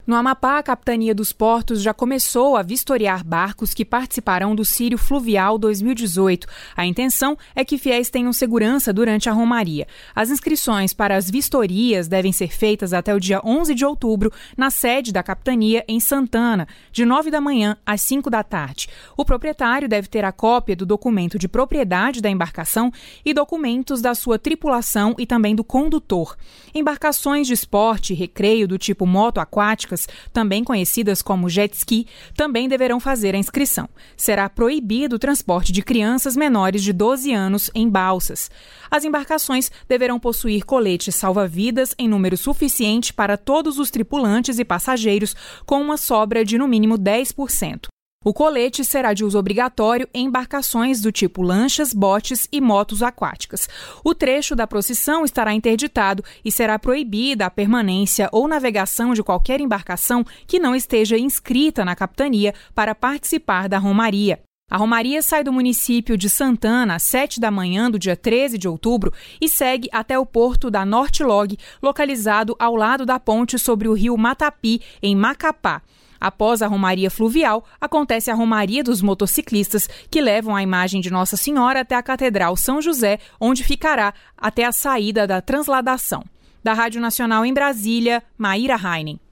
No Amapá, a Capitania dos Portos já começou a vistoriar barcos que participarão do Círio Fluvial 2018. A intenção é que fiéis tenham segurança durante a romaria. As inscrições para as vistorias devem ser feitas até o dia 11 de outubro na sede da Capitania em Santana, de 9 da manhã às 5 da tarde. O proprietário deve ter a cópia do documento de propriedade da embarcação e documentos da sua tripulação e também do condutor. Embarcações de esporte e recreio do tipo moto aquáticas, também conhecidas como jet ski, também deverão fazer a inscrição. Será proibido o transporte de crianças menores de 12 anos em balsas. As embarcações deverão possuir coletes salva-vidas em número suficiente para todos os tripulantes e passageiros, com uma sobra de no mínimo 10%. O colete será de uso obrigatório em embarcações do tipo lanchas, botes e motos aquáticas. O trecho da procissão estará interditado e será proibida a permanência ou navegação de qualquer embarcação que não esteja inscrita na capitania para participar da romaria. A romaria sai do município de Santana às 7 da manhã do dia 13 de outubro e segue até o porto da Norte Log, localizado ao lado da ponte sobre o rio Matapi, em Macapá. Após a romaria fluvial, acontece a romaria dos motociclistas, que levam a imagem de Nossa Senhora até a Catedral São José, onde ficará até a saída da transladação. Da Rádio Nacional em Brasília, Maíra Heinen.